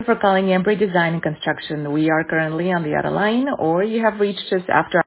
for calling Embry Design and Construction. We are currently on the other line, or you have reached us after